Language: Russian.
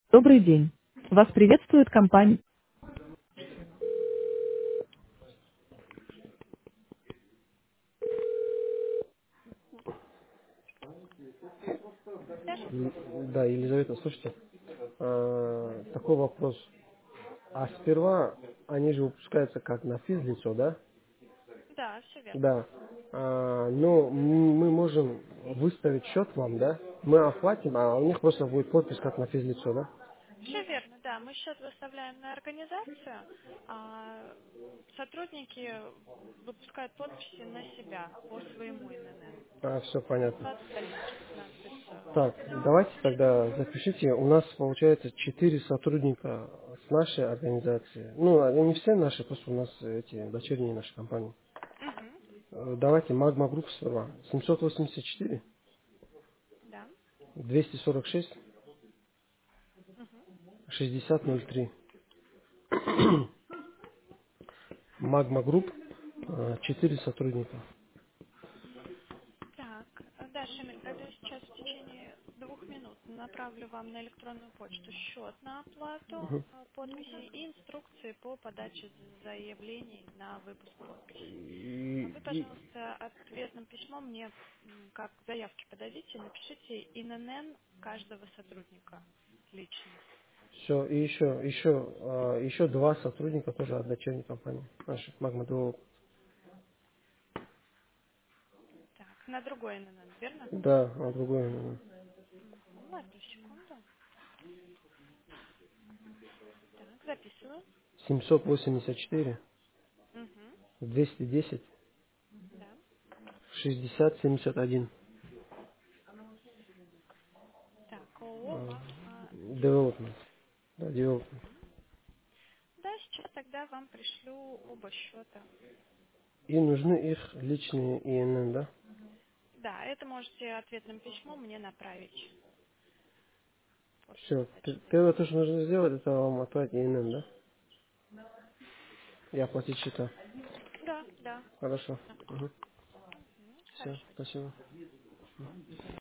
Добрый день. Вас приветствует компания. Да, Елизавета, слушайте, такой вопрос. А сперва они же выпускаются как на физлицо, да? Да, все верно. Да. Но мы можем выставить счет вам, да? Мы оплатим, а у них просто будет подпись как на физлицо, да? Все верно, да. Мы счет выставляем на организацию, а сотрудники выпускают подписи на себя по своему ИНН. Все понятно. А дальнейшее на лицо. Так, давайте тогда запишите. У нас получается 4 сотрудника с нашей организации. Ну, они не все наши, просто у нас эти дочерние наши компании. Угу. Давайте Магма Групп сперва. 784 Да. 246 Угу. 6003. Магма Групп, 4 сотрудника. Так, да, Шамиль, тогда сейчас в течение 2 минут направлю вам на электронную почту счет на оплату Мгм. подписи и инструкции по подаче заявлений на выпуск подписей. А И, вы, и пожалуйста, ответным письмом мне, как заявки подадите, напишите ИНН каждого сотрудника лично. все, и еще 2 сотрудника тоже от дочерней компании. Наших Магма Develop. Так, на другой ИНН, верно? Да, а другой Угу, одну секунду. Так, записываю. 784 Угу, 210 да. 6071. Так, ООО Development. Да, development. Да, сейчас тогда вам пришлю оба счета. И нужны их личные ИНН, да? Да, это можете ответным письмом мне направить после Все. подачи Первое, заявки. то, что нужно сделать, это вам отправить ИНН, да? И оплатить счета. Да, да. Хорошо. Да. Угу. Мгм, Все, хорошо. спасибо.